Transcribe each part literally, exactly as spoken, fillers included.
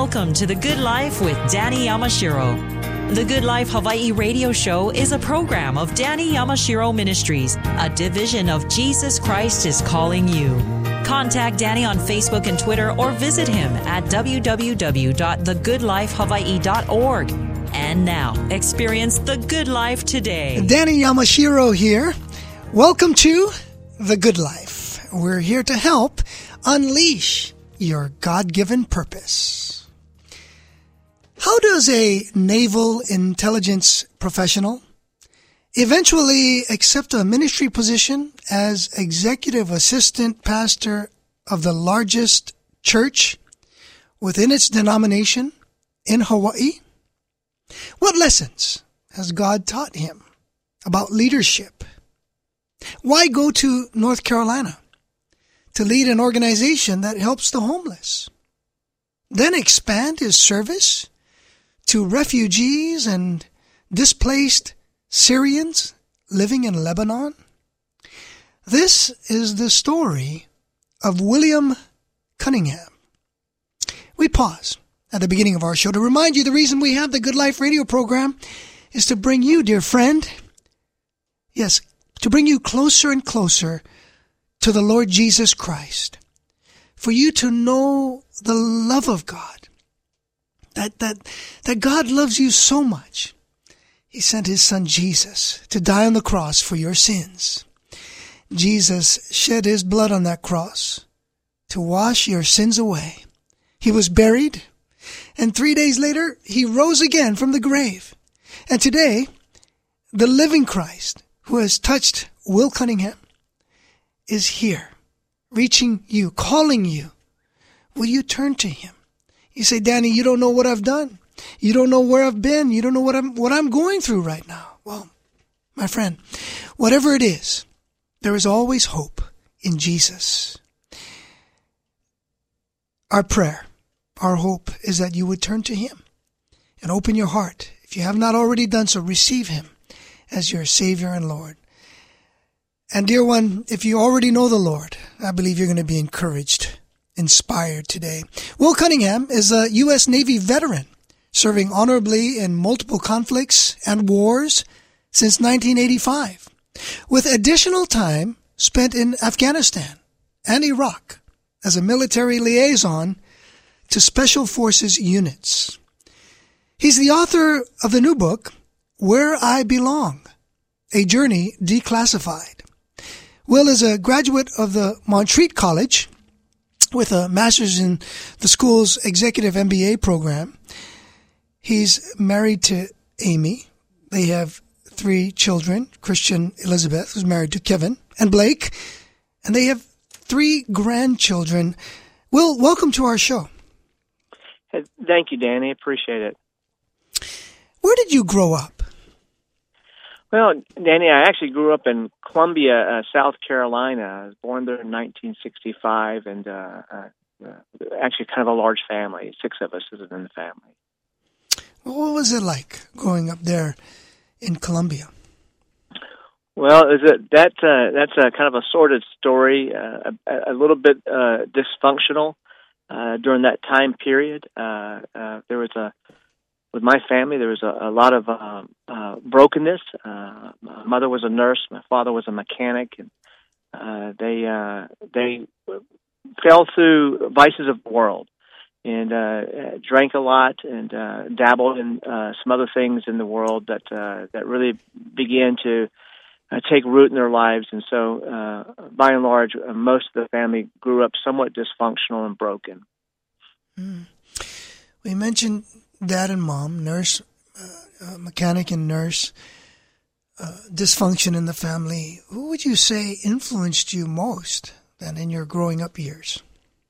Welcome to The Good Life with Danny Yamashiro. The Good Life Hawaii radio show is a program of Danny Yamashiro Ministries, a division of Jesus Christ is Calling You. Contact Danny on Facebook and Twitter or visit him at w w w dot the good life hawaii dot org. And now, experience the good life today. Danny Yamashiro here. Welcome to The Good Life. We're here to help unleash your God-given purpose. How does a naval intelligence professional eventually accept a ministry position as executive assistant pastor of the largest church within its denomination in Hawaii? What lessons has God taught him about leadership? Why go to North Carolina to lead an organization that helps the homeless? Then expand his service to refugees and displaced Syrians living in Lebanon? This is the story of William Cunningham. We pause at the beginning of our show to remind you the reason we have the Good Life radio program is to bring you, dear friend, yes, to bring you closer and closer to the Lord Jesus Christ, for you to know the love of God, that, that, that God loves you so much. He sent his son Jesus to die on the cross for your sins. Jesus shed his blood on that cross to wash your sins away. He was buried, and three days later, he rose again from the grave. And today, the living Christ, who has touched Will Cunningham, is here, reaching you, calling you. Will you turn to him? You say, Danny, you don't know what I've done. You don't know where I've been. You don't know what I'm what I'm going through right now. Well, my friend, whatever it is, there is always hope in Jesus. Our prayer, our hope is that you would turn to him and open your heart. If you have not already done so, receive him as your Savior and Lord. And dear one, if you already know the Lord, I believe you're going to be encouraged, inspired today. Will Cunningham is a U S Navy veteran, serving honorably in multiple conflicts and wars since nineteen eighty-five, with additional time spent in Afghanistan and Iraq as a military liaison to Special Forces units. He's the author of the new book, Where I Belong, A Journey Declassified. Will is a graduate of the Montreat College with a master's in the school's executive M B A program. He's married to Amy. They have three children, Christian Elizabeth, who's married to Kevin, and Blake, and they have three grandchildren. Will, welcome to our show. Thank you, Danny. Appreciate it. Where did you grow up? Well, Danny, I actually grew up in Columbia, uh, South Carolina. I was born there in nineteen sixty-five, and uh, uh, actually kind of a large family. Six of us is in the family. Well, what was it like growing up there in Columbia? Well, is it that uh, that's a kind of a sordid story, uh, a, a little bit uh, dysfunctional uh, during that time period. Uh, uh, there was a With my family, there was a, a lot of uh, uh, brokenness. Uh, my mother was a nurse. My father was a mechanic, and uh, they uh, they fell through vices of the world and uh, drank a lot and uh, dabbled in uh, some other things in the world that uh, that really began to uh, take root in their lives. And so, uh, by and large, uh, most of the family grew up somewhat dysfunctional and broken. Mm. We mentioned dad and mom, nurse, uh, uh, mechanic and nurse, uh, dysfunction in the family. Who would you say influenced you most then in your growing up years?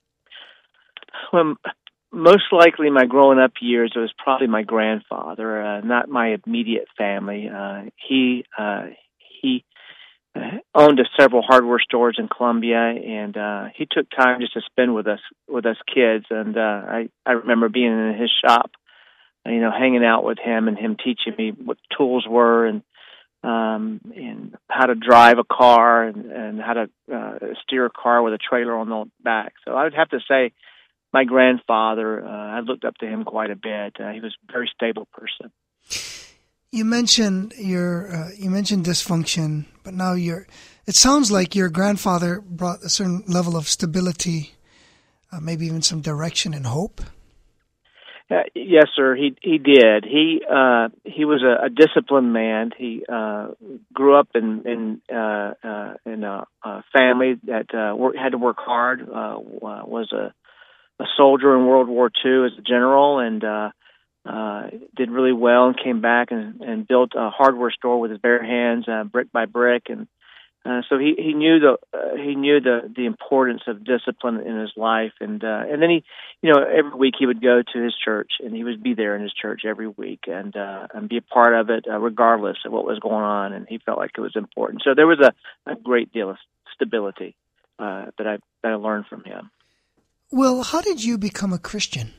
Well, most likely my growing up years, it was probably my grandfather, uh, not my immediate family. Uh, he uh, he uh, owned several hardware stores in Columbia, and uh, he took time just to spend with us with us kids. And uh, I I remember being in his shop, you know, hanging out with him and him teaching me what tools were and um, and how to drive a car and, and how to uh, steer a car with a trailer on the back. So I would have to say my grandfather, uh, I looked up to him quite a bit. Uh, he was a very stable person. You mentioned your uh, you mentioned dysfunction, but now you're. It sounds like your grandfather brought a certain level of stability, uh, maybe even some direction and hope. Uh, yes, sir. He he did. He uh, he was a, a disciplined man. He uh, grew up in in uh, uh, in a, a family that uh, work, had to work hard. Uh, was a a soldier in World War Two as a general, and uh, uh, did really well. And came back and, and built a hardware store with his bare hands, uh, brick by brick, and Uh, so he, he knew the uh, he knew the, the importance of discipline in his life, and uh, and then he, you know, every week he would go to his church, and he would be there in his church every week, and uh, and be a part of it, uh, regardless of what was going on, and he felt like it was important. So there was a, a great deal of stability uh, that I that I learned from him. Well, how did you become a Christian?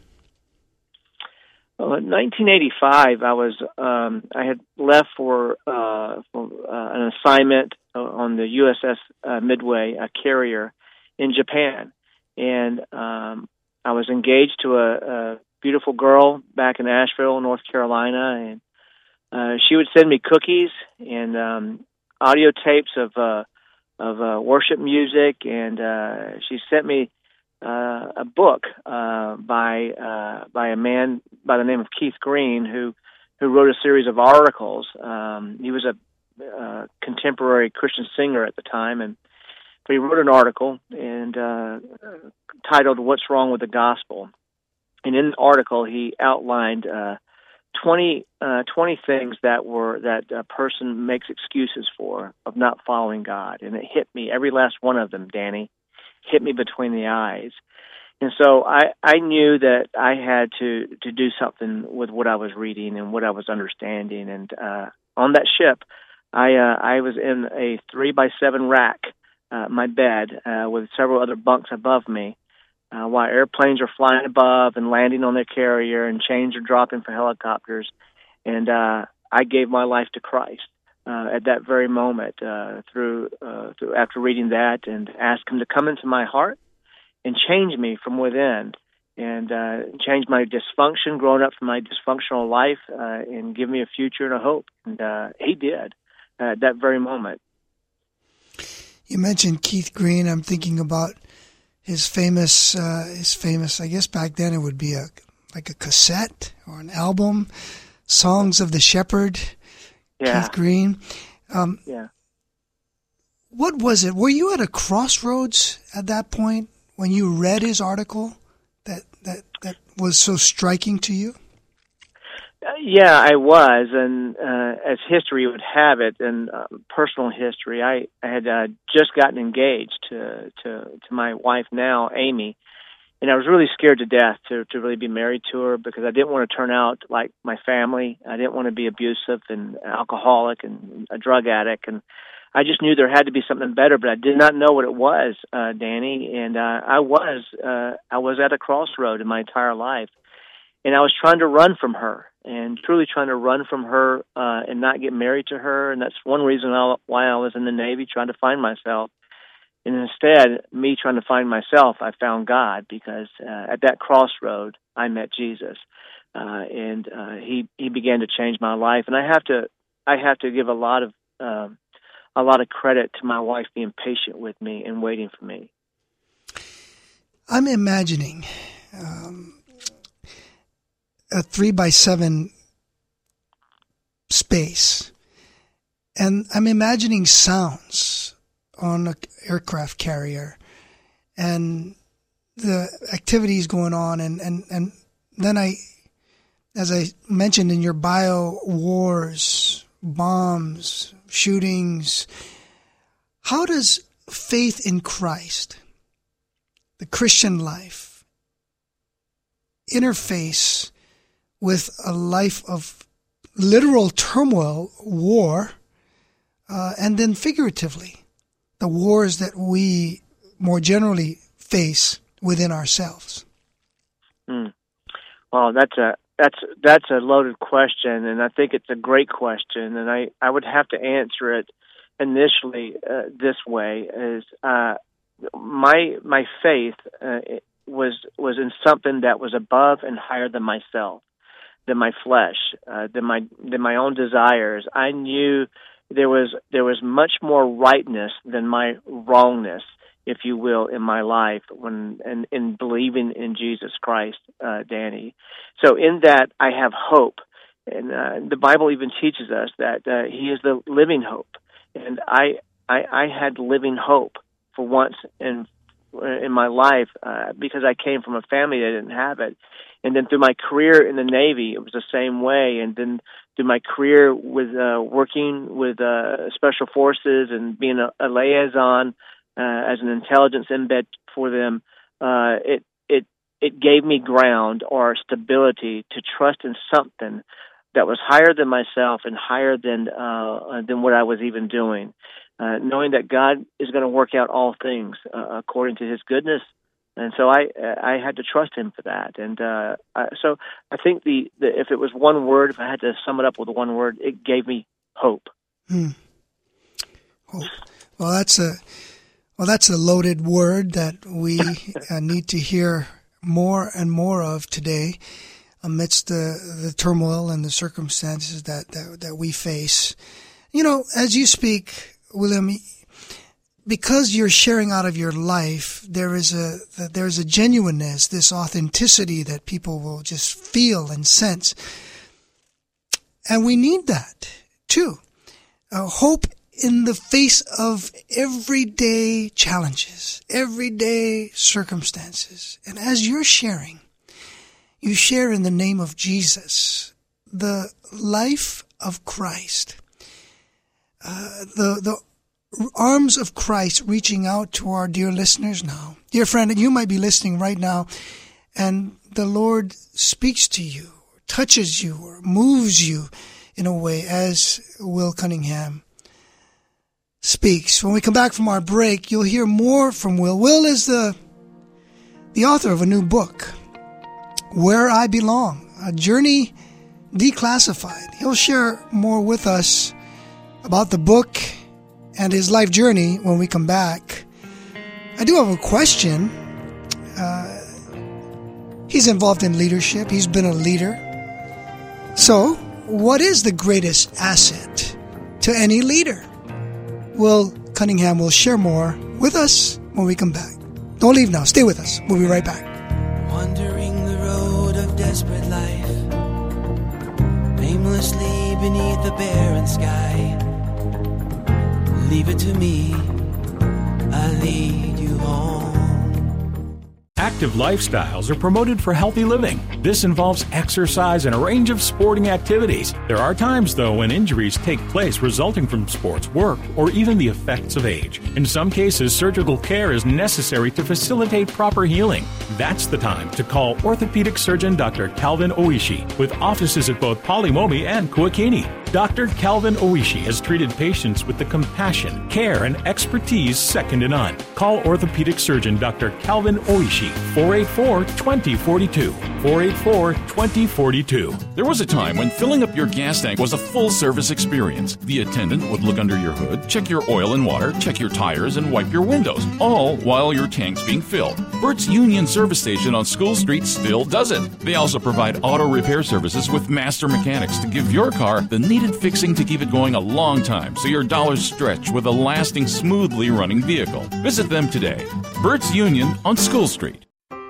Well, in nineteen eighty-five, I was um, I had left for uh, for uh, an assignment on the U S S uh, Midway, a carrier in Japan, and um, I was engaged to a, a beautiful girl back in Asheville, North Carolina, and uh, she would send me cookies and um, audio tapes of uh, of uh, worship music, and uh, she sent me uh, a book uh, by uh, by a man by the name of Keith Green, who who wrote a series of articles. Um, he was a Uh, contemporary Christian singer at the time, and but he wrote an article and uh, titled "What's Wrong with the Gospel?" And in the article, he outlined uh, twenty, uh, twenty things that were that a person makes excuses for of not following God, and it hit me, every last one of them, Danny, hit me between the eyes. And so I, I knew that I had to, to do something with what I was reading and what I was understanding. And uh, on that ship, I uh, I was in a three by seven rack, uh, my bed, uh, with several other bunks above me, uh, while airplanes are flying above and landing on their carrier, and chains are dropping for helicopters. And uh, I gave my life to Christ uh, at that very moment. Uh, through, uh, through after reading that, and asked Him to come into my heart and change me from within, and uh, change my dysfunction, growing up from my dysfunctional life, uh, and give me a future and a hope. And uh, He did. At that very moment. You mentioned Keith Green. I'm thinking about his famous, uh, his famous. I guess back then it would be a like a cassette or an album, "Songs of the Shepherd." Yeah. Keith Green. Um, yeah. What was it? Were you at a crossroads at that point when you read his article that that that was so striking to you? Uh, yeah, I was, and uh, as history would have it, and uh, personal history, I, I had uh, just gotten engaged to, to to my wife now, Amy, and I was really scared to death to, to really be married to her, because I didn't want to turn out like my family. I didn't want to be abusive and alcoholic and a drug addict, and I just knew there had to be something better, but I did not know what it was, uh, Danny, and uh, I was uh, I was at a crossroad in my entire life, and I was trying to run from her. And truly trying to run from her uh, and not get married to her. And that's one reason why I was in the Navy, trying to find myself. And instead, me trying to find myself, I found God, because uh, at that crossroad, I met Jesus. Uh, and uh, he, he began to change my life. And I have to I have to give a lot of um, a lot of credit to my wife being patient with me and waiting for me. I'm imagining Um a three by seven space, and I'm imagining sounds on an aircraft carrier and the activities going on, and, and, and then I, as I mentioned in your bio, wars, bombs, shootings. How does faith in Christ, the Christian life, interface with a life of literal turmoil, war, uh, and then figuratively, the wars that we more generally face within ourselves? Mm. Well, that's a that's that's a loaded question, and I think it's a great question, and I, I would have to answer it initially uh, this way: is uh, my my faith uh, was was in something that was above and higher than myself, than my flesh, uh, than my than my own desires. I knew there was there was much more rightness than my wrongness, if you will, in my life when and in believing in Jesus Christ, uh, Danny. So in that I have hope, and uh, the Bible even teaches us that uh, He is the living hope, and I I, I had living hope for once in in my life uh, because I came from a family that didn't have it. And then through my career in the Navy, it was the same way. And then through my career with uh, working with uh, Special Forces and being a, a liaison uh, as an intelligence embed for them, uh, it it it gave me ground or stability to trust in something that was higher than myself and higher than uh, than what I was even doing. Uh, knowing that God is going to work out all things uh, according to His goodness, and so I I had to trust Him for that. And uh, I, so I think the, the if it was one word, if I had to sum it up with one word, it gave me hope. Hmm. Hope. Well, that's a well that's a loaded word that we uh, need to hear more and more of today, amidst the the turmoil and the circumstances that that, that we face. You know, as you speak, William, because you're sharing out of your life, there is a there's a genuineness, this authenticity that people will just feel and sense, and we need that too. Uh, hope in the face of everyday challenges, everyday circumstances, and as you're sharing, you share in the name of Jesus, the life of Christ. Uh, the the arms of Christ reaching out to our dear listeners now. Dear friend, you might be listening right now, and the Lord speaks to you, touches you, or moves you in a way as Will Cunningham speaks. When we come back from our break, you'll hear more from Will. Will is the the author of a new book, Where I Belong, A Journey Declassified. He'll share more with us about the book and his life journey when we come back. I do have a question. Uh, he's involved in leadership. He's been a leader. So, what is the greatest asset to any leader? Will Cunningham will share more with us when we come back. Don't leave now. Stay with us. We'll be right back. Wandering the road of desperate life, aimlessly beneath the barren sky. Leave it to me, I'll lead you home. Active lifestyles are promoted for healthy living. This involves exercise and a range of sporting activities. There are times, though, when injuries take place resulting from sports, work, or even the effects of age. In some cases, surgical care is necessary to facilitate proper healing. That's the time to call orthopedic surgeon Doctor Calvin Oishi, with offices at both Polimomi and Kuakini. Doctor Calvin Oishi has treated patients with the compassion, care, and expertise second to none. Call orthopedic surgeon Doctor Calvin Oishi, four eight four, two zero four two, four eight four, two zero four two. There was a time when filling up your gas tank was a full-service experience. The attendant would look under your hood, check your oil and water, check your tires, and wipe your windows, all while your tank's being filled. Burt's Union Service Station on School Street still does it. They also provide auto repair services with master mechanics to give your car the needed fixing to keep it going a long time so your dollars stretch with a lasting, smoothly running vehicle. Visit them today. Burt's Union on School Street.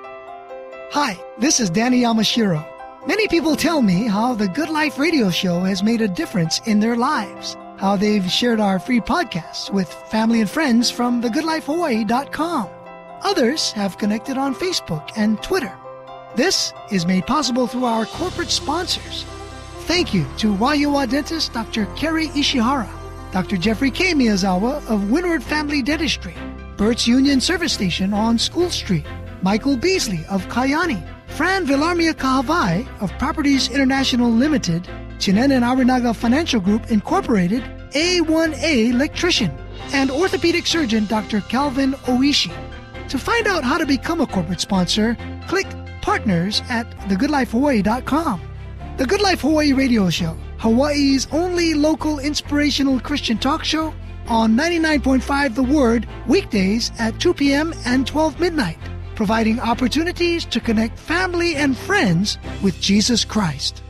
Hi, this is Danny Yamashiro. Many people tell me how the Good Life radio show has made a difference in their lives, how they've shared our free podcasts with family and friends from the good life hawaii dot com. Others have connected on Facebook and Twitter. This is made possible through our corporate sponsors. Thank you to Waiua dentist Doctor Kerry Ishihara, Doctor Jeffrey K. Miyazawa of Windward Family Dentistry, Burt's Union Service Station on School Street, Michael Beasley of Kayani, Fran Villarmia Kahavai of Properties International Limited, Chinen and Arinaga Financial Group Incorporated, A one A Electrician, and orthopedic surgeon Doctor Calvin Oishi. To find out how to become a corporate sponsor, click Partners at the good life hawaii dot com. The Good Life Hawaii Radio Show, Hawaii's only local inspirational Christian talk show, on ninety-nine point five The Word, weekdays at two p.m. and twelve midnight. providing opportunities to connect family and friends with Jesus Christ.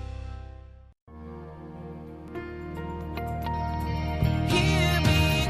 Hear me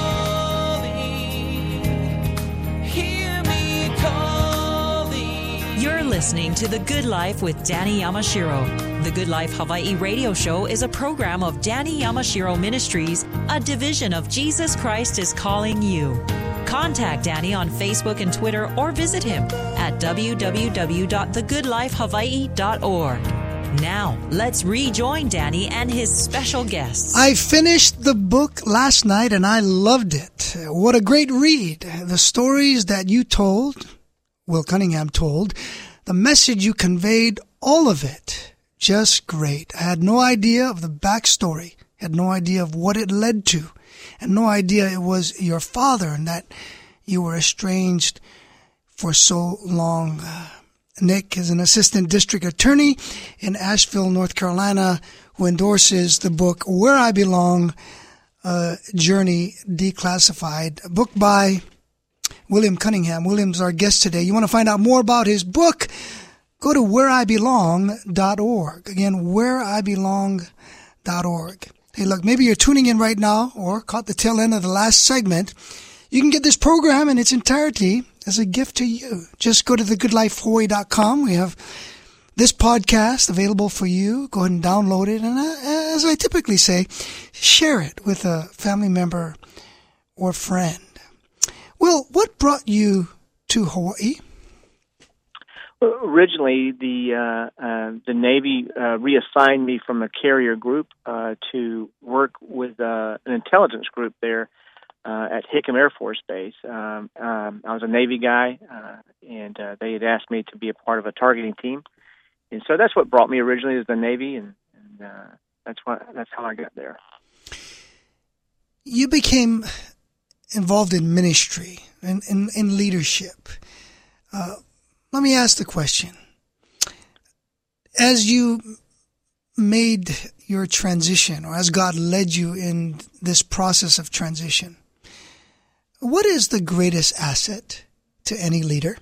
calling, hear me calling. You're listening to The Good Life with Danny Yamashiro. The Good Life Hawaii radio show is a program of Danny Yamashiro Ministries, a division of Jesus Christ is Calling You. Contact Danny on Facebook and Twitter or visit him at w w w dot the good life hawaii dot org. Now, let's rejoin Danny and his special guests. I finished the book last night and I loved it. What a great read. The stories that you told, Will Cunningham told, the message you conveyed, all of it. Just great. I had no idea of the backstory, had no idea of what it led to, and no idea it was your father and that you were estranged for so long. Uh, Nick is an assistant district attorney in Asheville, North Carolina, who endorses the book Where I Belong, uh, Journey Declassified, a book by William Cunningham. William's our guest today. You want to find out more about his book? Go to where I belong dot org. Again, where I belong dot org. Hey, look, maybe you're tuning in right now or caught the tail end of the last segment. You can get this program in its entirety as a gift to you. Just go to the good life hawaii dot com. We have this podcast available for you. Go ahead and download it. And uh, as I typically say, share it with a family member or friend. Well, what brought you to Hawaii? Well, originally, the uh, uh, the Navy uh, reassigned me from a carrier group uh, to work with uh, an intelligence group there uh, at Hickam Air Force Base. Um, um, I was a Navy guy, uh, and uh, they had asked me to be a part of a targeting team, and so that's what brought me originally is the Navy, and, and uh, that's what that's how I got there. You became involved in ministry and in, in leadership. Uh, let me ask the question. As you made your transition, or as God led you in this process of transition, what is the greatest asset to any leader?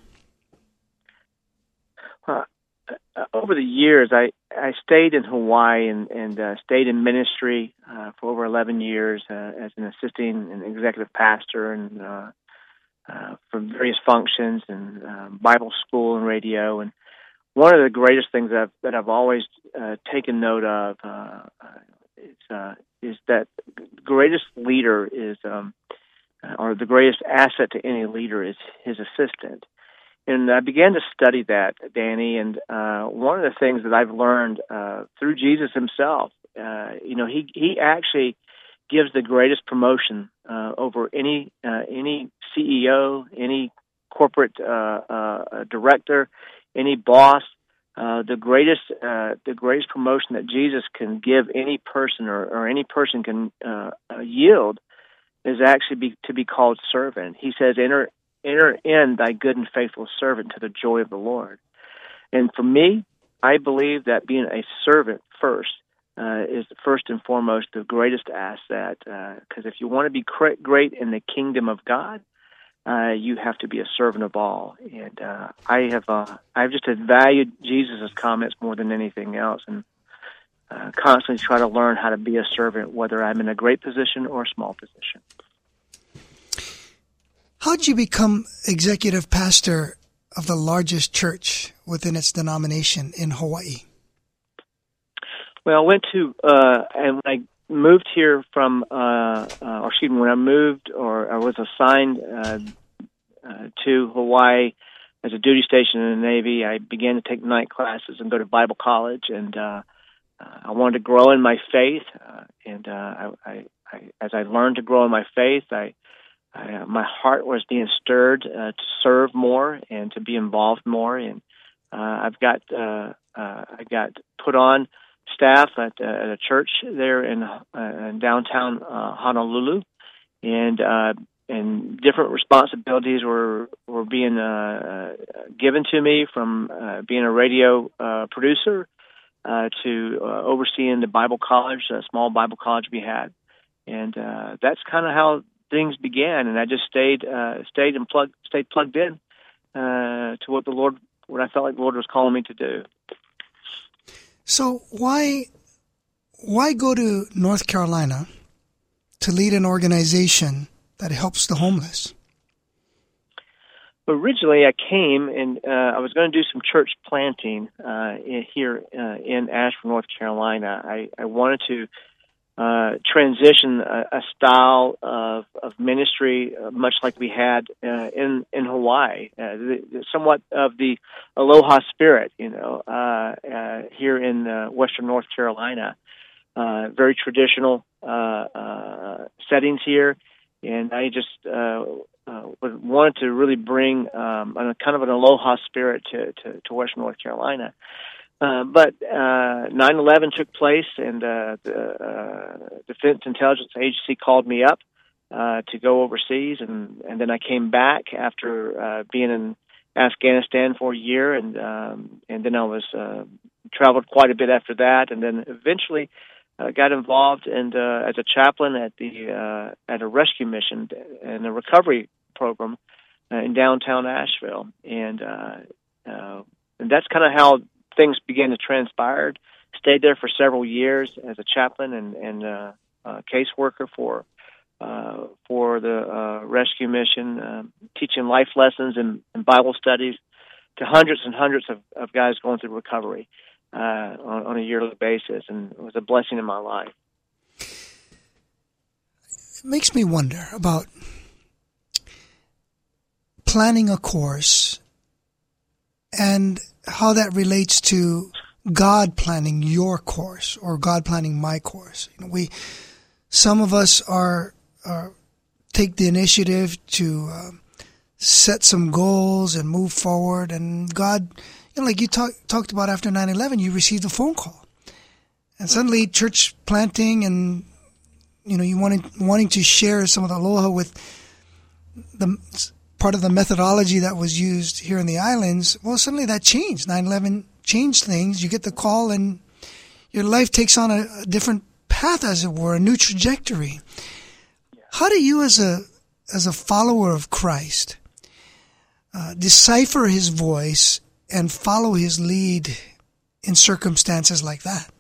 Uh, over the years, I, I stayed in Hawaii and, and uh, stayed in ministry uh, for over eleven years uh, as an assisting and executive pastor and uh, uh, for various functions and uh, Bible school and radio. And one of the greatest things that I've, that I've always uh, taken note of uh, is, uh, is that the greatest leader is, um, or the greatest asset to any leader is his assistant. And I began to study that, Danny, and uh, one of the things that I've learned uh, through Jesus himself, uh, you know, he he actually gives the greatest promotion uh, over any uh, any C E O, any corporate uh, uh, director, any boss. Uh, the greatest uh, the greatest promotion that Jesus can give any person or, or any person can uh, uh, yield is actually be, to be called servant. He says, enter. Enter in thy good and faithful servant to the joy of the Lord. And for me, I believe that being a servant first uh, is first and foremost the greatest asset. Because uh, if you want to be great in the kingdom of God, uh, you have to be a servant of all. And uh, I have uh, I've just valued Jesus' comments more than anything else, and uh, constantly try to learn how to be a servant, whether I'm in a great position or a small position. How did you become executive pastor of the largest church within its denomination in Hawaii? Well, I went to, uh, and when I moved here from, uh, uh, or excuse me, when I moved or I was assigned uh, uh, to Hawaii as a duty station in the Navy, I began to take night classes and go to Bible college, and uh, uh, I wanted to grow in my faith, uh, and uh, I, I, I, as I learned to grow in my faith, I I, uh, my heart was being stirred uh, to serve more and to be involved more, and uh, I've got uh, uh, I got put on staff at, uh, at a church there in, uh, in downtown uh, Honolulu, and uh, and different responsibilities were were being uh, given to me, from uh, being a radio uh, producer uh, to uh, overseeing the Bible college, a small Bible college we had, and uh, that's kind of how things began, and I just stayed uh, stayed and plugged stayed plugged in, uh, to what the Lord, what I felt like the Lord was calling me to do. So why why go to North Carolina to lead an organization that helps the homeless? Originally, I came and uh, I was going to do some church planting uh, in, here uh, in Asheville, North Carolina. I, I wanted to uh, transition a, a style of, of ministry, uh, much like we had uh, in in Hawaii, uh, the, the, somewhat of the aloha spirit, you know, uh, uh, here in uh, Western North Carolina. Uh, very traditional uh, uh, settings here, and I just uh, uh, wanted to really bring um, a kind of an aloha spirit to, to, to Western North Carolina. Uh, but uh, nine eleven took place, and uh, the uh, Defense Intelligence Agency called me up uh, to go overseas, and, and then I came back after uh, being in Afghanistan for a year, and um, and then I was uh, traveled quite a bit after that, and then eventually uh, got involved and uh, as a chaplain at the uh, at a rescue mission and a recovery program uh, in downtown Asheville, and uh, uh, and that's kind of how things began to transpire. Stayed there for several years as a chaplain and and uh, uh, caseworker for uh, for the uh, rescue mission, uh, teaching life lessons and, and Bible studies to hundreds and hundreds of, of guys going through recovery uh, on, on a yearly basis, and it was a blessing in my life. It makes me wonder about planning a course and how that relates to God planning your course or God planning my course. You know, we, some of us are, are take the initiative to uh, set some goals and move forward. And God, you know, like you talk, talked about after nine eleven, you received a phone call, and suddenly church planting and, you know, you wanted wanting to share some of the aloha with the part of the methodology that was used here in the islands. Well, suddenly that changed. nine eleven changed things. You get the call and your life takes on a, a different path, as it were, a new trajectory. How do you as a as a follower of Christ uh, decipher his voice and follow his lead in circumstances like that?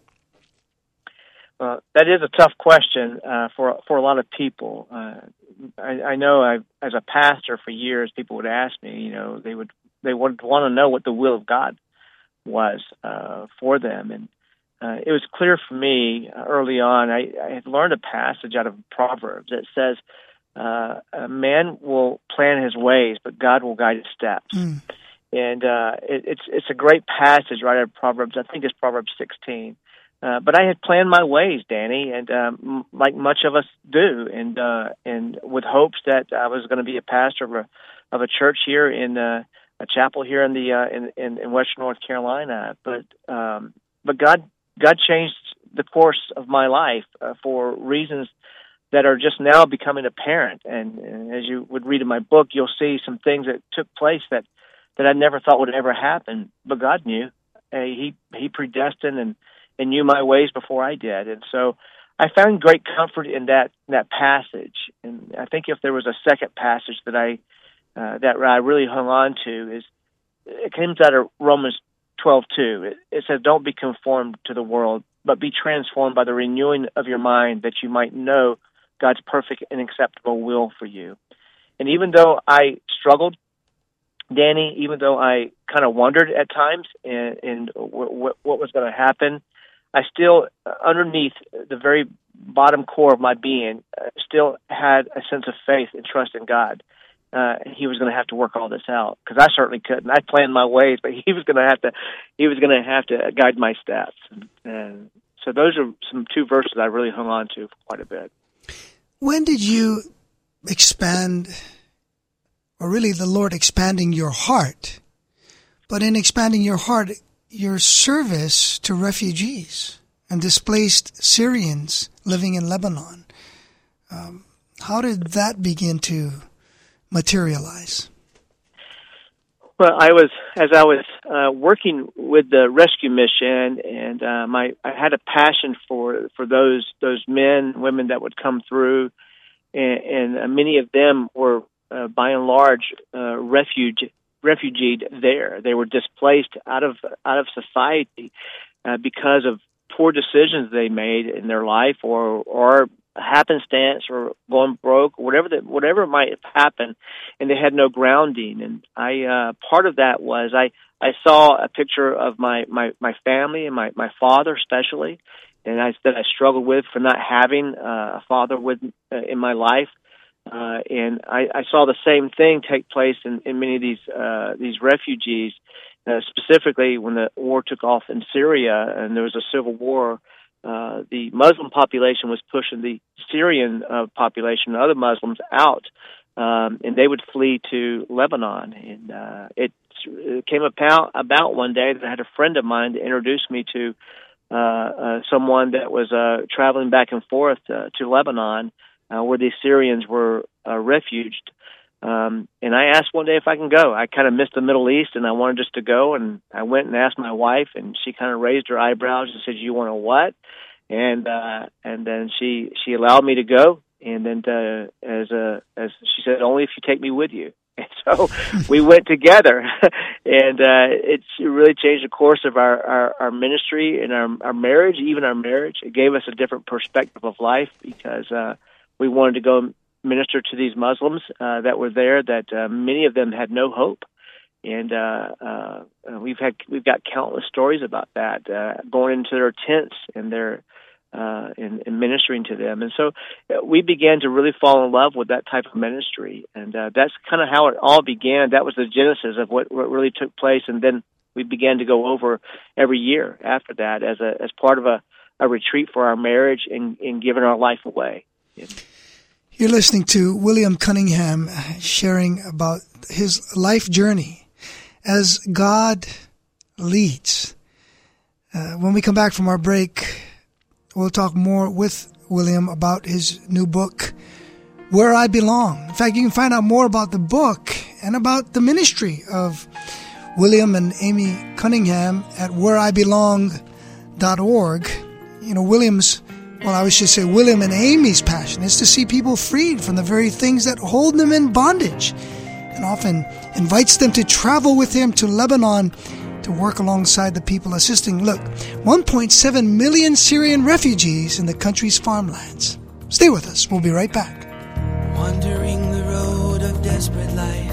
Well, that is a tough question uh, for for a lot of people. Uh, I, I know I, as a pastor for years, people would ask me, you know, they would they would want to know what the will of God was uh, for them, and uh, it was clear for me uh, early on. I, I had learned a passage out of Proverbs that says, uh, "A man will plan his ways, but God will guide his steps." Mm. And uh, it, it's it's a great passage right out of Proverbs. I think it's Proverbs sixteen. Uh, but I had planned my ways, Danny, and um, like much of us do, and uh, and with hopes that I was going to be a pastor of a of a church here in uh, a chapel here in the uh, in, in in Western North Carolina. But um, but God God changed the course of my life uh, for reasons that are just now becoming apparent. And, and as you would read in my book, you'll see some things that took place that that I never thought would ever happen. But God knew. Uh, he he predestined and. and knew my ways before I did. And so I found great comfort in that that passage. And I think if there was a second passage that I uh, that I really hung on to, is it comes out of Romans twelve two. It, it says, "Don't be conformed to the world, but be transformed by the renewing of your mind, that you might know God's perfect and acceptable will for you." And even though I struggled, Danny, even though I kind of wondered at times in, in w- w- what was going to happen, I still, uh, underneath the very bottom core of my being, uh, still had a sense of faith and trust in God. Uh, he was going to have to work all this out, because I certainly couldn't. I planned my ways, but he was going to have to. He was going to have to guide my steps. And, and so those are some two verses I really hung on to for quite a bit. When did you expand, or really the Lord expanding your heart? But in expanding your heart, your service to refugees and displaced Syrians living in Lebanon. Um, how did that begin to materialize? Well, I was as I was uh, working with the rescue mission, and um, I, I had a passion for for those those men, women that would come through, and, and uh, many of them were, uh, by and large, uh, refuge refugeed there. They were displaced out of out of society uh, because of poor decisions they made in their life, or or happenstance, or going broke, or whatever that whatever might have happened, and they had no grounding. And I uh, part of that was I, I saw a picture of my, my, my family and my, my father especially, and I that I struggled with for not having uh, a father with uh, in my life. Uh, and I, I saw the same thing take place in, in many of these uh, these refugees, uh, specifically when the war took off in Syria and there was a civil war. Uh, the Muslim population was pushing the Syrian uh, population and other Muslims out, um, and they would flee to Lebanon. And uh, it, it came about, about one day that I had a friend of mine to introduce me to uh, uh, someone that was uh, traveling back and forth uh, to Lebanon, uh, where the Syrians were uh, refuged. Um, and I asked one day if I can go. I kind of missed the Middle East, and I wanted just to go. And I went and asked my wife, and she kind of raised her eyebrows and said, "You want to what?" And uh, and then she she allowed me to go. And then uh, as a as she said, "Only if you take me with you." And so we went together, and uh, it's it really changed the course of our, our, our ministry and our our marriage, even our marriage. It gave us a different perspective of life because uh, we wanted to go minister to these Muslims uh, that were there, that uh, many of them had no hope, and uh, uh, we've had we've got countless stories about that, uh, going into their tents and their uh, and, and ministering to them, and so uh, we began to really fall in love with that type of ministry, and uh, that's kind of how it all began. That was the genesis of what, what really took place, and then we began to go over every year after that as a as part of a, a retreat for our marriage and, and giving our life away. Yeah. You're listening to William Cunningham sharing about his life journey as God leads. Uh, when we come back from our break, we'll talk more with William about his new book, Where I Belong. In fact, you can find out more about the book and about the ministry of William and Amy Cunningham at where I belong dot org. You know, William's Well, I should say William and Amy's passion is to see people freed from the very things that hold them in bondage, and often invites them to travel with him to Lebanon to work alongside the people assisting, look, one point seven million Syrian refugees in the country's farmlands. Stay with us. We'll be right back. Wandering the road of desperate life,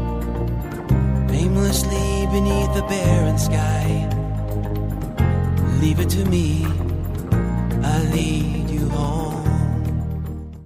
aimlessly beneath the barren sky. Leave it to me, I lead you home.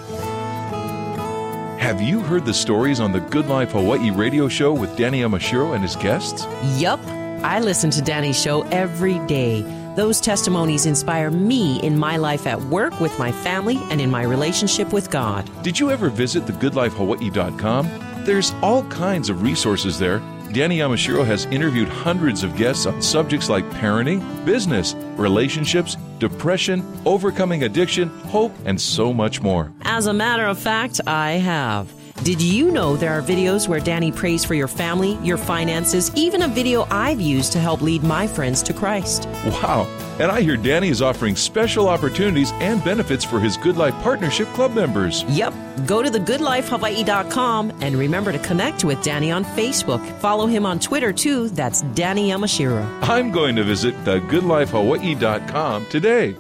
Have you heard the stories on the Good Life Hawaii radio show with Danny Yamashiro and his guests? Yup. I listen to Danny's show every day. Those testimonies inspire me in my life at work, with my family, and in my relationship with God. Did you ever visit the good life hawaii dot com? There's all kinds of resources there. Danny Yamashiro has interviewed hundreds of guests on subjects like parenting, business, relationships, depression, overcoming addiction, hope, and so much more. As a matter of fact, I have. Did you know there are videos where Danny prays for your family, your finances, even a video I've used to help lead my friends to Christ? Wow. And I hear Danny is offering special opportunities and benefits for his Good Life Partnership Club members. Yep. Go to the good life hawaii dot com and remember to connect with Danny on Facebook. Follow him on Twitter, too. That's Danny Yamashiro. I'm going to visit the good life hawaii dot com today.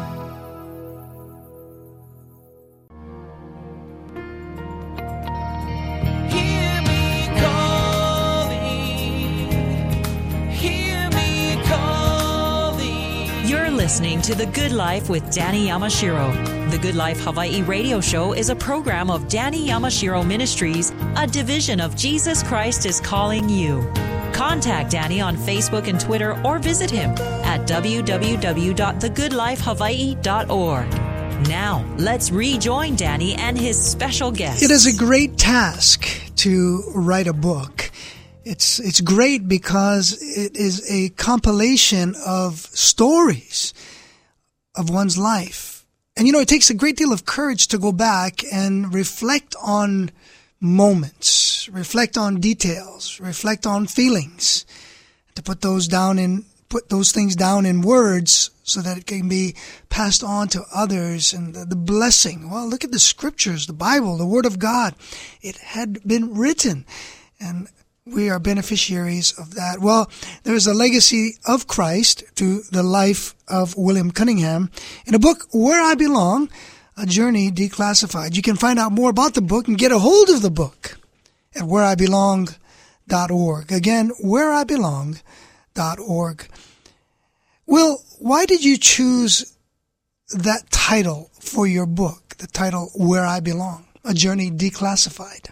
Listening to The Good Life with Danny Yamashiro. The Good Life Hawaii radio show is a program of Danny Yamashiro Ministries, a division of Jesus Christ is Calling You. Contact Danny on Facebook and Twitter, or visit him at w w w dot the good life hawaii dot org. Now, let's rejoin Danny and his special guest. It is a great task to write a book. It's it's great because it is a compilation of stories of one's life. And, you know, it takes a great deal of courage to go back and reflect on moments, reflect on details, reflect on feelings, to put those down in, put those things down in words so that it can be passed on to others. And the, the blessing, well, look at the scriptures, the Bible, the Word of God. It had been written. And We are beneficiaries of that. Well, there's a legacy of Christ through the life of William Cunningham in a book, Where I Belong, A Journey Declassified. You can find out more about the book and get a hold of the book at where I belong dot org. Again, where I belong dot org. Will, why did you choose that title for your book, the title Where I Belong, A Journey Declassified?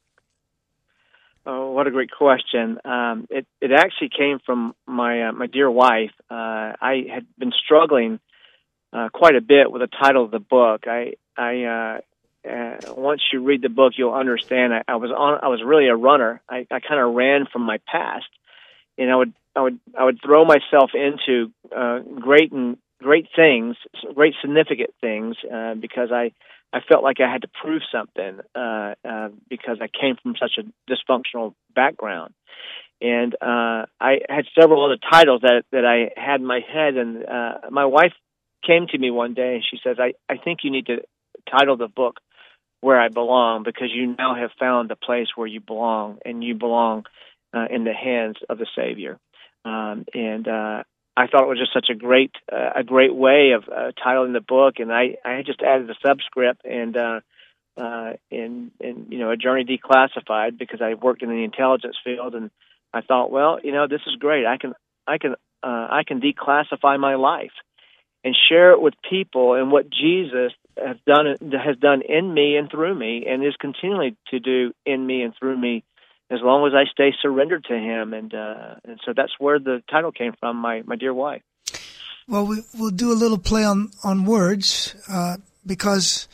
Oh, what a great question. Um, it, it actually came from my uh, my dear wife. Uh, I had been struggling uh, quite a bit with the title of the book. I, I uh, uh, once you read the book, you'll understand. I, I was on. I was really a runner. I, I kind of ran from my past, and I would I would I would throw myself into uh, great and great things, great significant things, uh, because I. I felt like I had to prove something uh, uh, because I came from such a dysfunctional background. And uh, I had several other titles that that I had in my head. And uh, my wife came to me one day and she says, I, I think you need to title the book Where I Belong, because you now have found the place where you belong, and you belong uh, in the hands of the Savior. Um, and uh I thought it was just such a great, uh, a great way of uh, titling the book, and I, I just added a subscript and, uh, uh, and, and you know, A Journey Declassified, because I worked in the intelligence field, and I thought, well, you know, this is great. I can, I can, uh, I can declassify my life and share it with people, and what Jesus has done has done in me and through me, and is continuing to do in me and through me, as long as I stay surrendered to Him. And uh, and so that's where the title came from, my, my dear wife. Well, we, we'll do a little play on, on words uh, because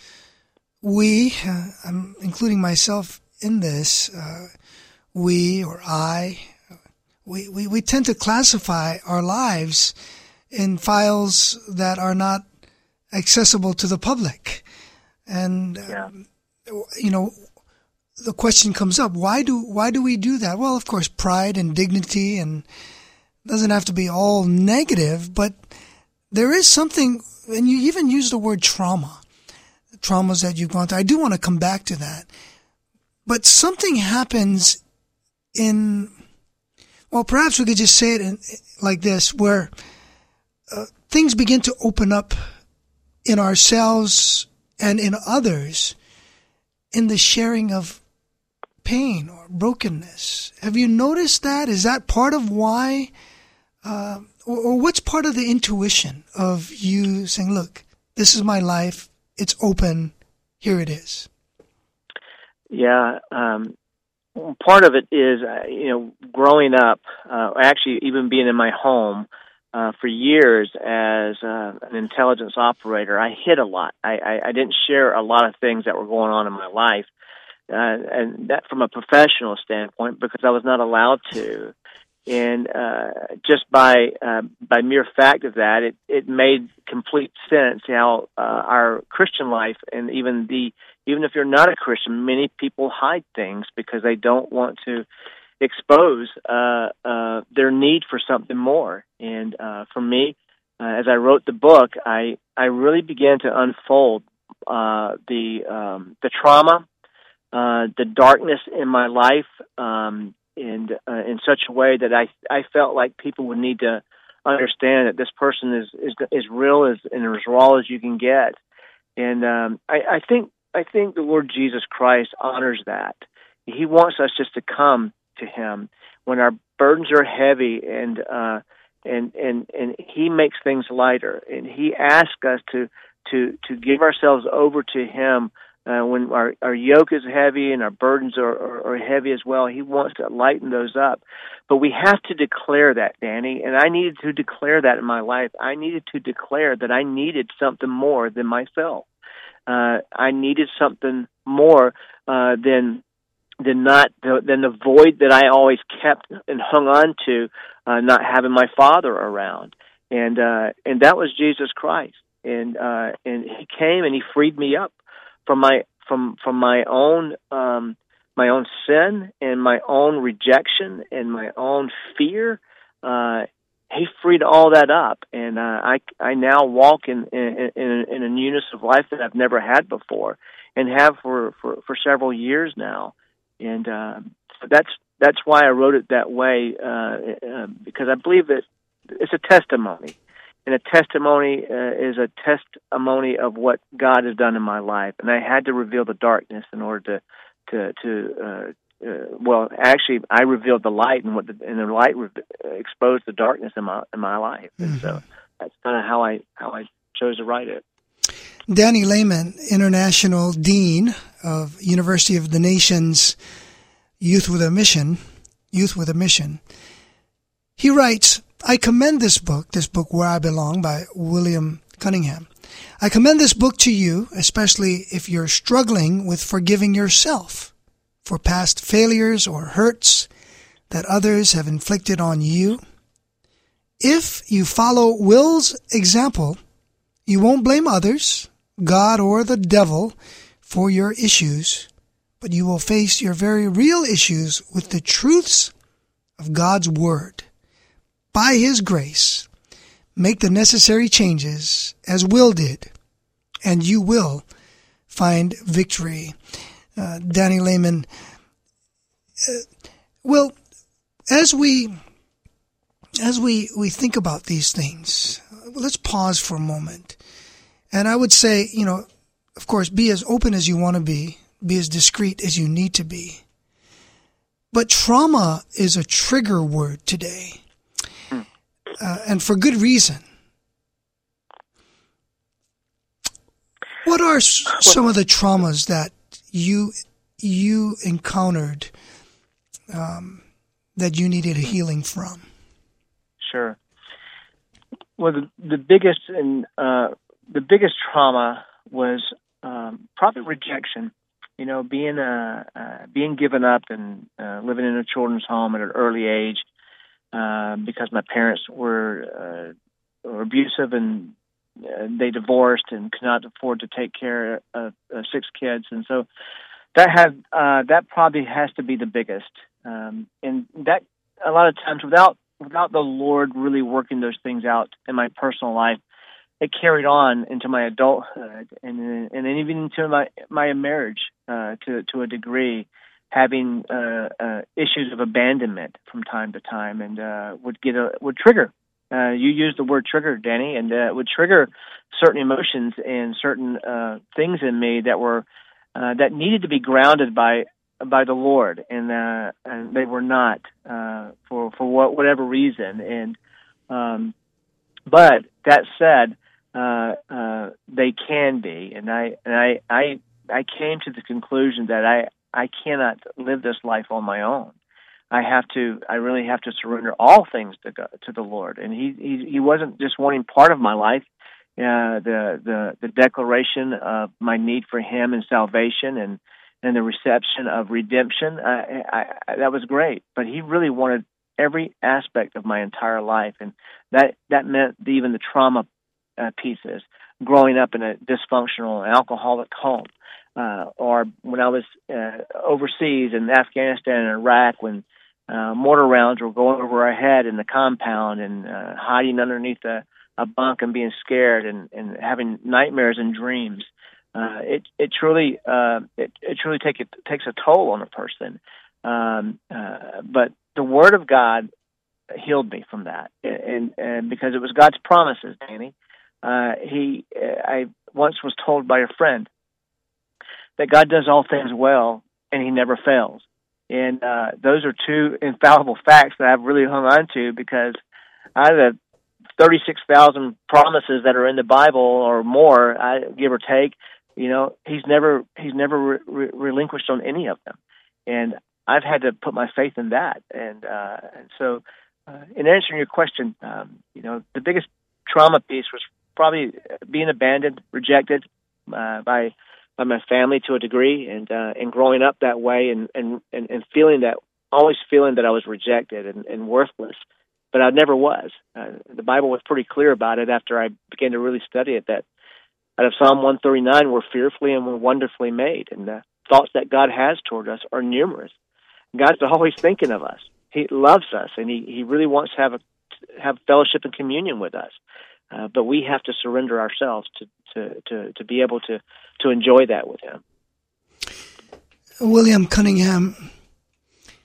we, uh, I'm including myself in this, uh, we or I, we, we, we tend to classify our lives in files that are not accessible to the public. And, yeah. um, you know, the question comes up, why do why do we do that? Well, of course, pride and dignity, and it doesn't have to be all negative, but there is something, and you even use the word trauma, the traumas that you've gone through. I do want to come back to that. But something happens in, well, perhaps we could just say it in, like this, where uh, things begin to open up in ourselves and in others in the sharing of pain or brokenness. Have you noticed that? Is that part of why, uh, or, or what's part of the intuition of you saying, look, this is my life, it's open, here it is? Yeah, um, part of it is, uh, you know, growing up, uh, actually even being in my home uh, for years as uh, an intelligence operator, I hid a lot. I, I, I didn't share a lot of things that were going on in my life. Uh, and that from a professional standpoint, because I was not allowed to. And uh, just by uh, by mere fact of that, it, it made complete sense how uh, our Christian life, and even the even if you're not a Christian, many people hide things because they don't want to expose uh, uh, their need for something more. And uh, for me, uh, as I wrote the book, I I really began to unfold uh, the um, the trauma. Uh, the darkness in my life, um, and uh, in such a way that I I felt like people would need to understand that this person is is as real as and as raw as you can get, and um, I, I think I think the Lord Jesus Christ honors that. He wants us just to come to Him when our burdens are heavy, and uh, and and and He makes things lighter, and He asks us to to to give ourselves over to Him. Uh, when our, our yoke is heavy and our burdens are, are, are heavy as well, He wants to lighten those up. But we have to declare that, Danny, and I needed to declare that in my life. I needed to declare that I needed something more than myself. Uh, I needed something more uh, than than not than the void that I always kept and hung on to, uh, not having my Father around, and uh, and that was Jesus Christ, and uh, and He came and He freed me up from my from from my own um, my own sin and my own rejection and my own fear. Uh, he freed all that up, and uh, I I now walk in in, in in a newness of life that I've never had before, and have for, for, for several years now. And uh, so that's that's why I wrote it that way, uh, uh, because I believe that it's a testimony. And a testimony uh, is a testimony of what God has done in my life. And I had to reveal the darkness in order to, to, to uh, uh, well, actually, I revealed the light, and what the, and the light re- exposed the darkness in my in my life. Mm-hmm. And so that's kind of how I how I chose to write it. Danny Lehman, International Dean of University of the Nations Youth with a Mission, Youth with a Mission, he writes, I commend this book, this book Where I Belong by William Cunningham. I commend this book to you, especially if you're struggling with forgiving yourself for past failures or hurts that others have inflicted on you. If you follow Will's example, you won't blame others, God or the devil, for your issues, but you will face your very real issues with the truths of God's Word. By His grace, make the necessary changes as Will did, and you will find victory. Uh, Danny Lehman, uh, well, as we as we we think about these things, let's pause for a moment. And I would say, you know, of course, be as open as you want to be, be as discreet as you need to be. But trauma is a trigger word today, uh, and for good reason. What are s- some of the traumas that you you encountered um, that you needed a healing from? Sure. Well, the, the biggest and uh, the biggest trauma was um, probably rejection. You know, being uh, uh, being given up and uh, living in a children's home at an early age uh, because my parents were, uh, were abusive and uh, they divorced and could not afford to take care of uh, six kids, and so that had uh, that probably has to be the biggest. Um, and that a lot of times without without the Lord really working those things out in my personal life, it carried on into my adulthood and and even into my my marriage uh, to to a degree, having uh, uh, issues of abandonment from time to time, and uh, would get a would trigger. Uh, you used the word trigger, Danny, and uh, would trigger certain emotions and certain uh, things in me that were uh, that needed to be grounded by by the Lord, and, uh, and they were not uh, for for what, whatever reason. And um, but that said, uh, uh, they can be, and I and I, I I came to the conclusion that I I cannot live this life on my own. I have to. I really have to surrender all things to God, to the Lord, and He He, he wasn't just wanting part of my life. Uh, the the the declaration of my need for Him and salvation, and and the reception of redemption, I, I, I, that was great. But He really wanted every aspect of my entire life, and that that meant the, even the trauma uh, pieces. Growing up in a dysfunctional alcoholic home, uh, or when I was uh, overseas in Afghanistan and Iraq, when uh, mortar rounds were going over our head in the compound, and uh, hiding underneath a, a bunk and being scared, and, and having nightmares and dreams. Uh, it it truly uh, it, it truly take it takes a toll on a person, um, uh, but the Word of God healed me from that, and, and because it was God's promises, Danny. Uh, he I once was told by a friend that God does all things well, and He never fails, and uh, those are two infallible facts that I've really hung on to, because out of the thirty-six thousand promises that are in the Bible or more, I, give or take. You know, he's never he's never re- re- relinquished on any of them, and I've had to put my faith in that. And uh, and so, uh, in answering your question, um, you know, the biggest trauma piece was probably being abandoned, rejected uh, by by my family to a degree, and uh, and growing up that way, and, and, and, and feeling that always feeling that I was rejected and, and worthless, but I never was. Uh, the Bible was pretty clear about it after I began to really study it, that out of Psalm one thirty-nine, we're fearfully and we're wonderfully made, and the thoughts that God has toward us are numerous. God's always thinking of us. He loves us, and He, he really wants to have a, have fellowship and communion with us. Uh, but we have to surrender ourselves to, to, to, to be able to, to enjoy that with Him. William Cunningham,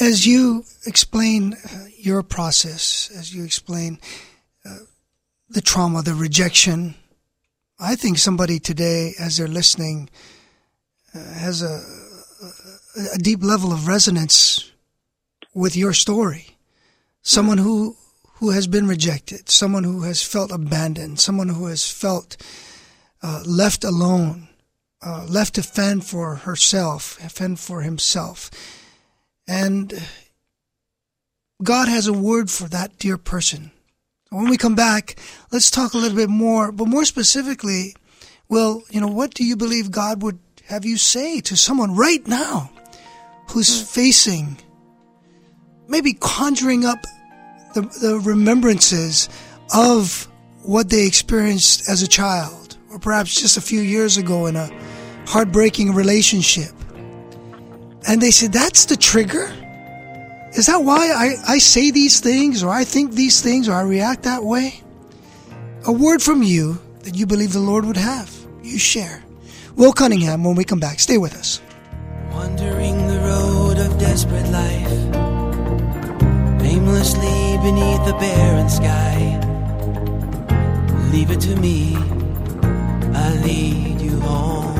as you explain uh, your process, as you explain uh, the trauma, the rejection, I think somebody today, as they're listening, uh, has a, a, a deep level of resonance with your story. Someone who, who has been rejected, someone who has felt abandoned, someone who has felt uh, left alone, uh, left to fend for herself, fend for himself. And God has a word for that dear person. When we come back, let's talk a little bit more, but more specifically, well, you know, what do you believe God would have you say to someone right now who's facing, maybe conjuring up the, the remembrances of what they experienced as a child, or perhaps just a few years ago in a heartbreaking relationship. And they say, that's the trigger? Is that why I, I say these things, or I think these things, or I react that way? A word from you that you believe the Lord would have. You share. Will Cunningham, when we come back. Stay with us. Wandering the road of desperate life, aimlessly beneath the barren sky. Leave it to me, I'll lead you home.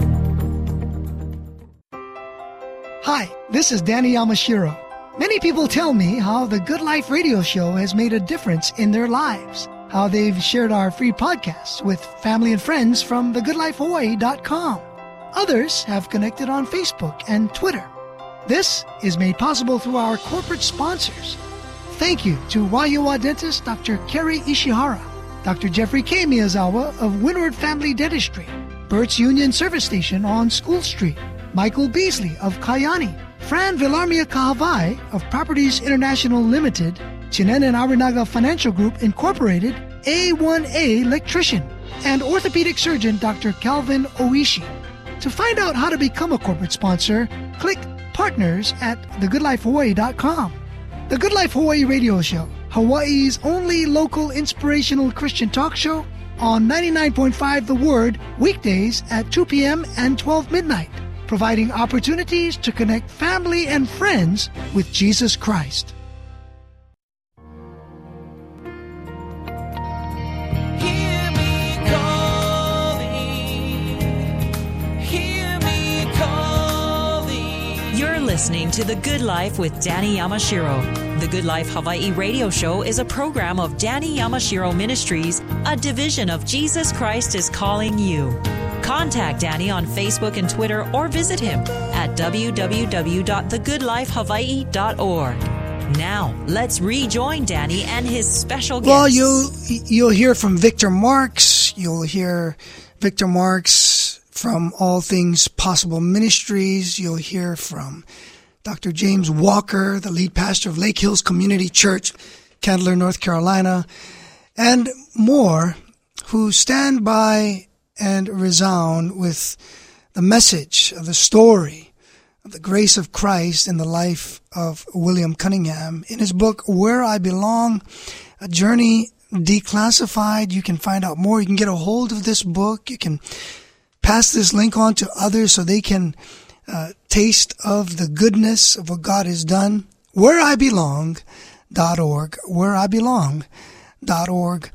Hi, this is Danny Yamashiro. Many people tell me how the Good Life radio show has made a difference in their lives, how they've shared our free podcasts with family and friends from the good life hawaii dot com. Others have connected on Facebook and Twitter. This is made possible through our corporate sponsors. Thank you to Waiua dentist Doctor Kerry Ishihara, Doctor Jeffrey K. Miyazawa of Windward Family Dentistry, Burt's Union Service Station on School Street, Michael Beasley of Kayani, Fran Villarmia Kahavai of Properties International Limited, Chinen and Arinaga Financial Group Incorporated, A one A Electrician, and orthopedic surgeon Doctor Calvin Oishi. To find out how to become a corporate sponsor, click Partners at the good life hawaii dot com. The Good Life Hawaii Radio Show, Hawaii's only local inspirational Christian talk show, on ninety-nine point five The Word, weekdays at two p.m. and twelve midnight. Providing opportunities to connect family and friends with Jesus Christ. Hear me calling, hear me calling. You're listening to The Good Life with Danny Yamashiro. The Good Life Hawaii Radio Show is a program of Danny Yamashiro Ministries, a division of Jesus Christ is Calling You. Contact Danny on Facebook and Twitter, or visit him at w w w dot the good life hawaii dot org. Now, let's rejoin Danny and his special guest. Well, you'll, you'll hear from Victor Marks. You'll hear Victor Marks from All Things Possible Ministries. You'll hear from Doctor James Walker, the lead pastor of Lake Hills Community Church, Candler, North Carolina, and more, who stand by and resound with the message of the story of the grace of Christ in the life of William Cunningham. In his book, Where I Belong, A Journey Declassified, you can find out more. You can get a hold of this book. You can pass this link on to others so they can uh, taste of the goodness of what God has done. where I belong dot org. where I belong dot org.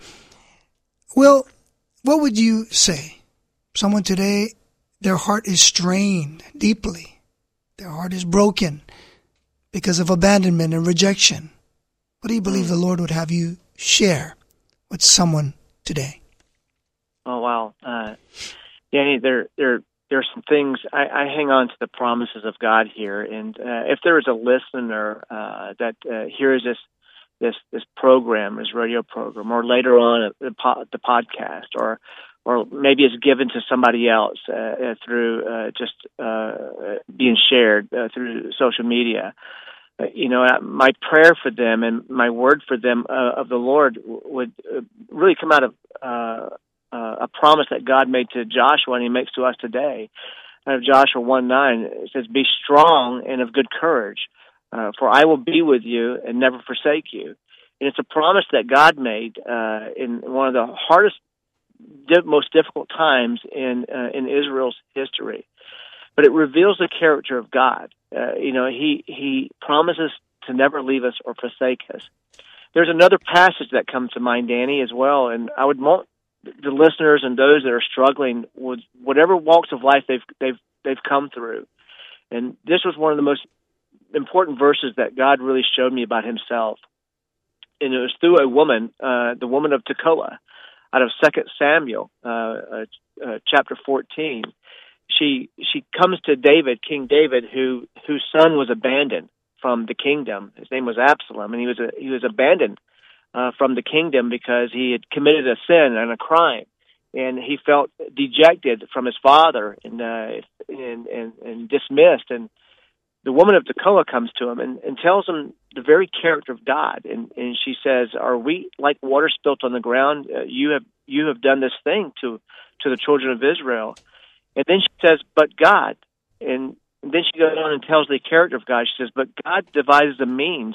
Well, what would you say? Someone today, their heart is strained deeply. Their heart is broken because of abandonment and rejection. What do you believe the Lord would have you share with someone today? Oh, wow. Uh, Danny, there, there, there are some things, I, I hang on to the promises of God here. And uh, if there is a listener uh, that uh, hears this, this this program, this radio program, or later on the, po- the podcast, or or maybe it's given to somebody else uh, uh, through uh, just uh, being shared uh, through social media, uh, you know, my prayer for them and my word for them uh, of the Lord would uh, really come out of uh, uh, a promise that God made to Joshua and He makes to us today. Out of Joshua one nine, it says, "Be strong and of good courage. Uh, for I will be with you and never forsake you." And it's a promise that God made uh, in one of the hardest, di- most difficult times in uh, in Israel's history. but it reveals the character of God. Uh, you know, he he promises to never leave us or forsake us. There's another passage that comes to mind, Danny, as well, and I would want the listeners and those that are struggling with whatever walks of life they've they've they've come through. And this was one of the most important verses that God really showed me about himself. And it was through a woman, uh, the woman of Tekoa, out of Second Samuel, uh, uh, uh, chapter fourteen. She she comes to David, King David, who whose son was abandoned from the kingdom. His name was Absalom, and he was a, he was abandoned uh, from the kingdom because he had committed a sin and a crime, and he felt dejected from his father and uh, and, and and dismissed. And the woman of Tekoa comes to him and, and tells him the very character of God, and, and she says, "Are we like water spilt on the ground? Uh, you have you have done this thing to to the children of Israel." And then she says, "But God," and then she goes on and tells the character of God. She says, "But God devises a means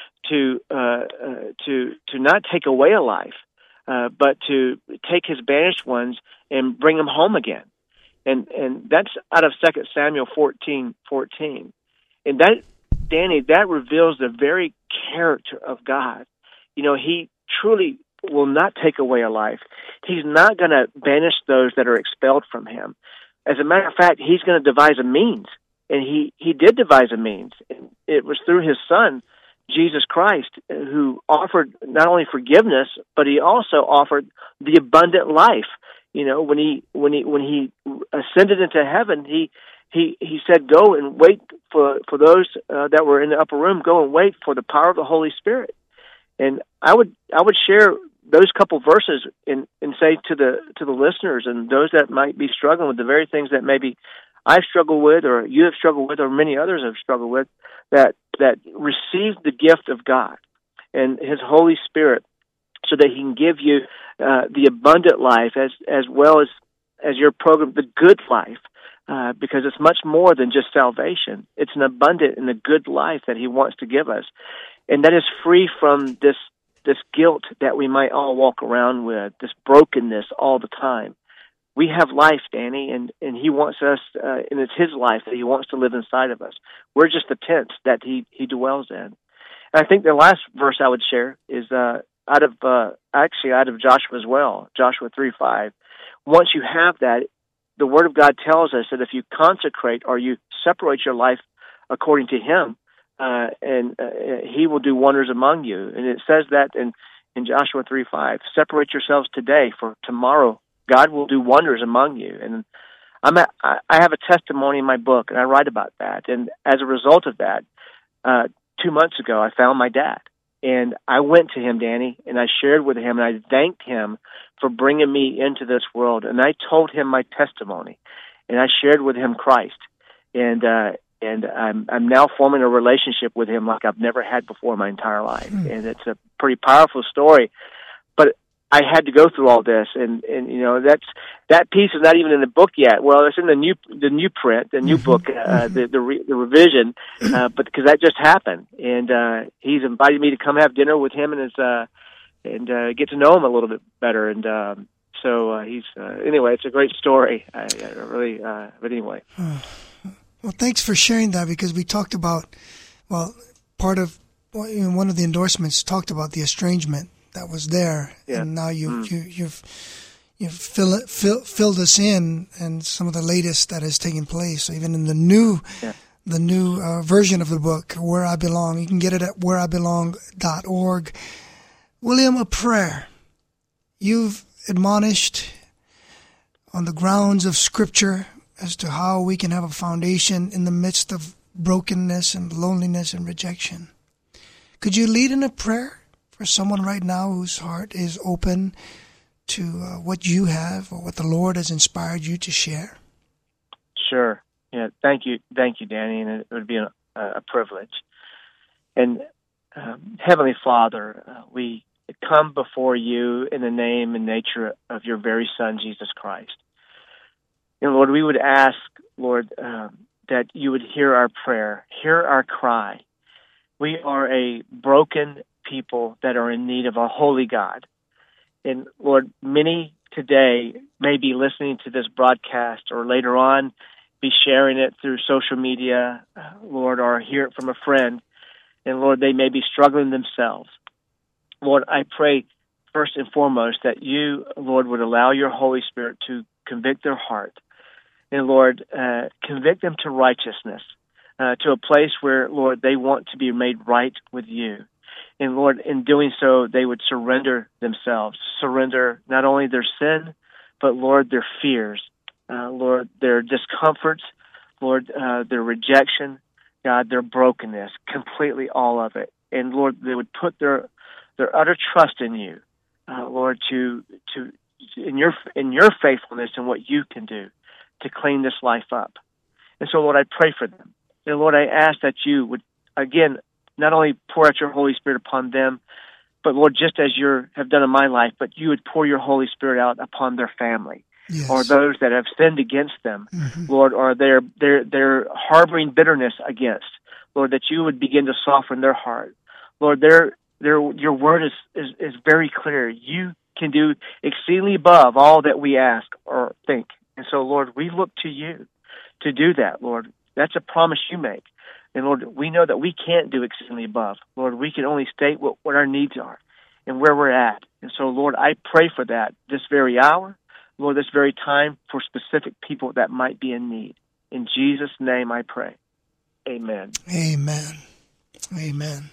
to uh, uh, to to not take away a life, uh, but to take His banished ones and bring them home again." And and that's out of Second Samuel fourteen fourteen. And that, Danny, that reveals the very character of God. You know, He truly will not take away a life. He's not going to banish those that are expelled from Him. As a matter of fact, He's going to devise a means. And he, he did devise a means. It was through His Son, Jesus Christ, who offered not only forgiveness, but He also offered the abundant life. You know, when he when he when he ascended into heaven, he he he said, "Go and wait for for those uh, that were in the upper room. Go and wait for the power of the Holy Spirit." And I would I would share those couple verses and and say to the to the listeners and those that might be struggling with the very things that maybe I've struggled with, or you have struggled with, or many others have struggled with, that that receive the gift of God and His Holy Spirit, so that He can give you uh, the abundant life as as well as as your program, the good life, uh, because it's much more than just salvation. It's an abundant and a good life that He wants to give us, and that is free from this this guilt that we might all walk around with, this brokenness all the time. We have life, Danny, and, and He wants us, uh, and it's His life that He wants to live inside of us. We're just the tent that He, he dwells in. And I think the last verse I would share is uh, out of, uh, actually out of Joshua as well, Joshua three five. Once you have that, the Word of God tells us that if you consecrate or you separate your life according to Him, uh, and uh, He will do wonders among you. And it says that in, in Joshua three five, separate yourselves today, for tomorrow God will do wonders among you. And I'm a, I have a testimony in my book, and I write about that. And as a result of that, uh, two months ago, I found my dad. And I went to him, Danny, and I shared with him, and I thanked him for bringing me into this world. And I told him my testimony, and I shared with him Christ. And uh, and I'm, I'm now forming a relationship with him like I've never had before in my entire life. Mm. And it's a pretty powerful story. But I had to go through all this, and, and you know that's that piece is not even in the book yet. Well, it's in the new the new print, the new book, uh, the the, re, the revision, uh, but because that just happened, and uh, he's invited me to come have dinner with him and his uh, and uh, get to know him a little bit better, and um, so uh, he's uh, anyway. It's a great story. I, I really, uh, but anyway. Well, thanks for sharing that, because we talked about well, part of well, you know, one of the endorsements talked about the estrangement that was there, yeah. And now you, mm. you you've you've fill, fill, filled us in, and some of the latest that has taken place. So even in the new yeah. the new uh, version of the book, Where I Belong, you can get it at where I belong dot org. William, a prayer. You've admonished on the grounds of Scripture as to how we can have a foundation in the midst of brokenness and loneliness and rejection. Could you lead in a prayer for someone right now whose heart is open to uh, what you have or what the Lord has inspired you to share? Sure. Yeah. Thank you. Thank you, Danny. And it would be a, a privilege. And um, Heavenly Father, uh, we come before you in the name and nature of your very Son, Jesus Christ. And Lord, we would ask, Lord, um, that you would hear our prayer, hear our cry. We are a broken people that are in need of a holy God. And Lord, many today may be listening to this broadcast or later on be sharing it through social media, Lord, or hear it from a friend, and Lord, they may be struggling themselves. Lord, I pray first and foremost that you, Lord, would allow your Holy Spirit to convict their heart. And Lord, uh, convict them to righteousness, uh, to a place where, Lord, they want to be made right with you. And Lord, in doing so, they would surrender themselves, surrender not only their sin, but Lord, their fears, uh, Lord, their discomforts, Lord, uh, their rejection, God, their brokenness, completely all of it. And Lord, they would put their their utter trust in you, uh, Lord, to to in your in your faithfulness and what you can do to clean this life up. And so, Lord, I pray for them. And Lord, I ask that you would, again, not only pour out your Holy Spirit upon them, but Lord, just as you have done in my life, but you would pour your Holy Spirit out upon their family, yes, or those that have sinned against them, mm-hmm. Lord, or they're they're they're harboring bitterness against, Lord, that you would begin to soften their heart. Lord, their their your word is, is, is very clear. You can do exceedingly above all that we ask or think. And so, Lord, we look to you to do that, Lord. That's a promise you make. And Lord, we know that we can't do exceedingly above. Lord, we can only state what, what our needs are and where we're at. And so, Lord, I pray for that this very hour, Lord, this very time, for specific people that might be in need. In Jesus' name I pray. Amen. Amen. Amen.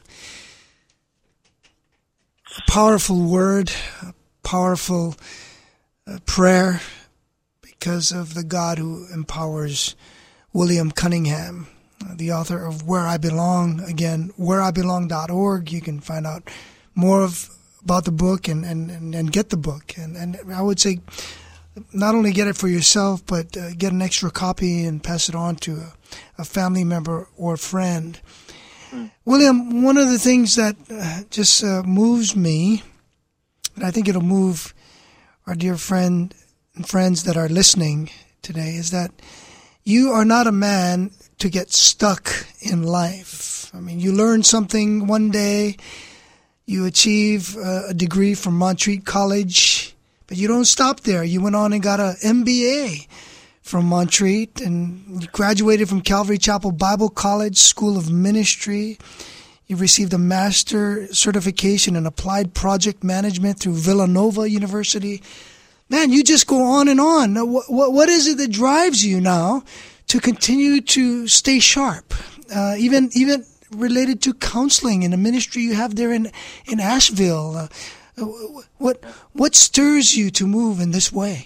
A powerful word, a powerful uh, prayer, because of the God who empowers William Cunningham, the author of Where I Belong. Again, where I belong dot org. You can find out more of about the book and, and, and, and get the book. And, and I would say not only get it for yourself, but uh, get an extra copy and pass it on to a, a family member or friend. Mm. William, one of the things that uh, just uh, moves me, and I think it'll move our dear friend and friends that are listening today, is that you are not a man to get stuck in life. I mean, you learn something one day, you achieve a degree from Montreat College, but you don't stop there. You went on and got an M B A from Montreat, and you graduated from Calvary Chapel Bible College School of Ministry. You received a master certification in applied project management through Villanova University. Man, you just go on and on. What, what, what is it that drives you now to continue to stay sharp, uh, even even related to counseling and the ministry you have there in in Asheville? Uh, what what stirs you to move in this way?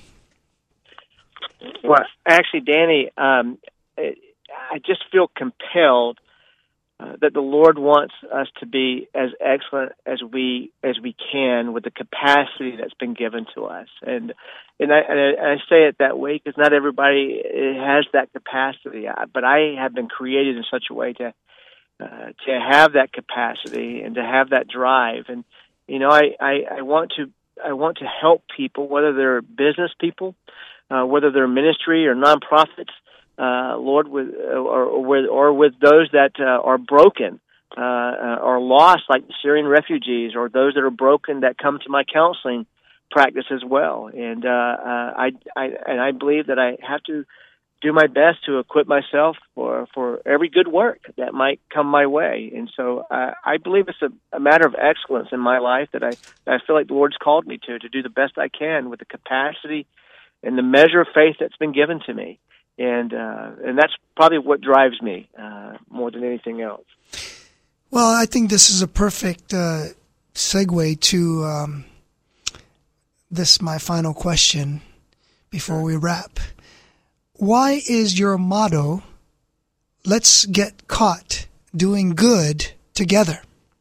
Well, actually, Danny, um, I just feel compelled uh, that the Lord wants us to be as excellent as we as we can with the capacity that's been given to us, and and I, and I say it that way because not everybody has that capacity. But I have been created in such a way to uh, to have that capacity and to have that drive, and you know, I, I, I want to I want to help people, whether they're business people, uh, whether they're ministry or nonprofits. Uh, Lord, with or, or with or with those that uh, are broken uh, uh, or lost, like Syrian refugees, or those that are broken that come to my counseling practice as well. And uh, uh, I, I and I believe that I have to do my best to equip myself for for every good work that might come my way. And so uh, I believe it's a, a matter of excellence in my life that I that I feel like the Lord's called me to to do the best I can with the capacity and the measure of faith that's been given to me. And uh, and that's probably what drives me uh, more than anything else. Well, I think this is a perfect uh, segue to um, this, my final question before we wrap. Why is your motto, let's get caught doing good together?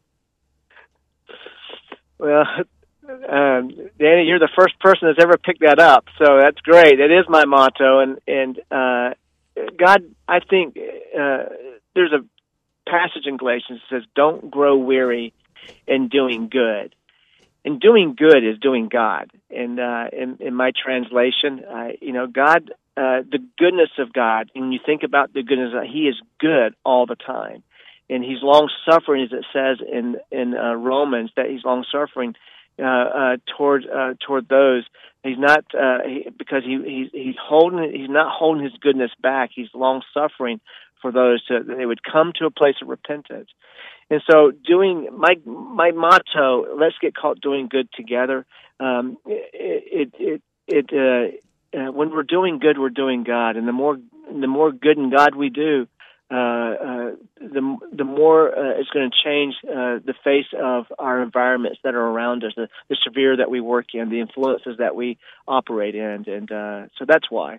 Well, Um, Danny, you're the first person that's ever picked that up, so that's great. It is my motto, and and uh, God, I think uh, there's a passage in Galatians that says, "Don't grow weary in doing good." And doing good is doing God. And uh, in, in my translation, uh, you know, God, uh, the goodness of God. And when you think about the goodness, uh, He is good all the time, and He's long suffering, as it says in in uh, Romans, that He's long suffering. uh, uh, toward uh, toward those. He's not uh, he, because he he's, he's holding he's not holding his goodness back. He's long suffering for those to, that they would come to a place of repentance. And so, doing my my motto, let's get caught doing good together. Um, it it it, it uh, uh, when we're doing good, we're doing God, and the more the more good in God we do, uh, uh, the the more uh, it's going to change uh, the face of our environments that are around us, the, the sphere that we work in, the influences that we operate in, and uh, so that's why.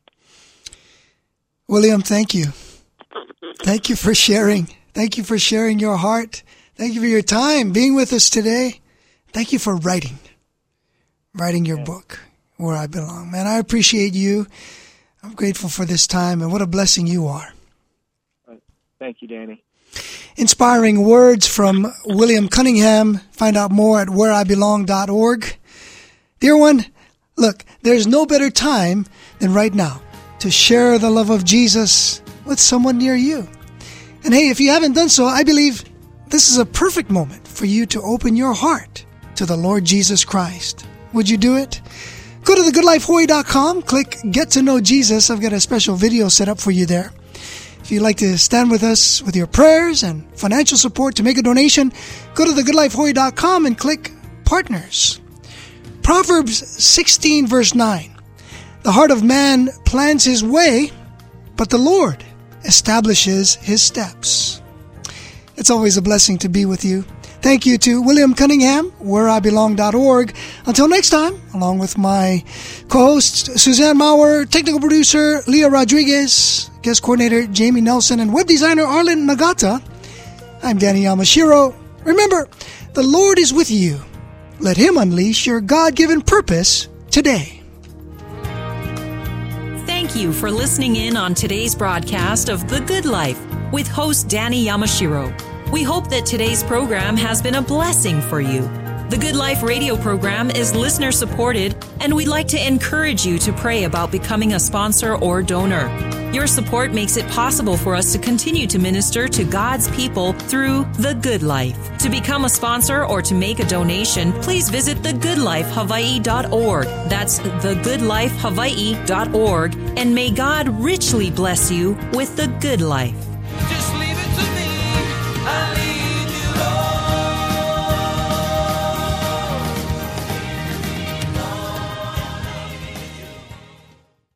William, thank you. Thank you for sharing. Thank you for sharing your heart. Thank you for your time being with us today. Thank you for writing, writing your yeah. book, Where I Belong. Man, I appreciate you. I'm grateful for this time, and what a blessing you are. Thank you, Danny. Inspiring words from William Cunningham. Find out more at where I belong dot org. Dear one, look, there's no better time than right now to share the love of Jesus with someone near you. And hey, if you haven't done so, I believe this is a perfect moment for you to open your heart to the Lord Jesus Christ. Would you do it? Go to the good life hawaii dot com, click Get to Know Jesus. I've got a special video set up for you there. If you'd like to stand with us with your prayers and financial support to make a donation, go to the good life hawaii dot com and click Partners. Proverbs sixteen verse nine. The heart of man plans his way, but the Lord establishes his steps. It's always a blessing to be with you. Thank you to William Cunningham, where I belong dot org. Until next time, along with my co-host Suzanne Maurer, technical producer Leah Rodriguez, guest coordinator Jamie Nelson, and web designer Arlen Nagata, I'm Danny Yamashiro. Remember, the Lord is with you. Let Him unleash your God-given purpose today. Thank you for listening in on today's broadcast of The Good Life with host Danny Yamashiro. We hope that today's program has been a blessing for you. The Good Life radio program is listener supported, and we'd like to encourage you to pray about becoming a sponsor or donor. Your support makes it possible for us to continue to minister to God's people through The Good Life. To become a sponsor or to make a donation, please visit the good life hawaii dot org. That's the good life hawaii dot org. And may God richly bless you with the good life.